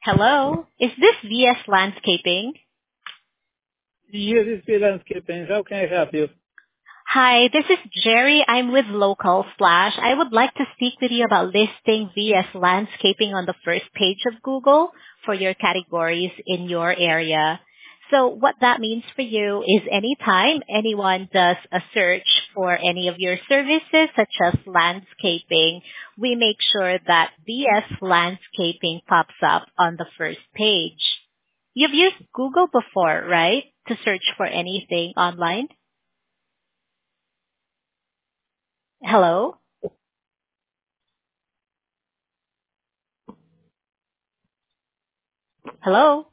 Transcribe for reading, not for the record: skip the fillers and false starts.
Hello, is this VS Landscaping? Yes, it's the landscaping. How can I help you? Hi, this is Jerry. I'm with Local Flash. I would like to speak with you about listing VS Landscaping on the first page of Google for your categories in your area. So what that means for you is anytime anyone does a search for any of your services, such as landscaping, we make sure that VS Landscaping pops up on the first page. You've used Google before, right? To search for anything online? Hello? Hello?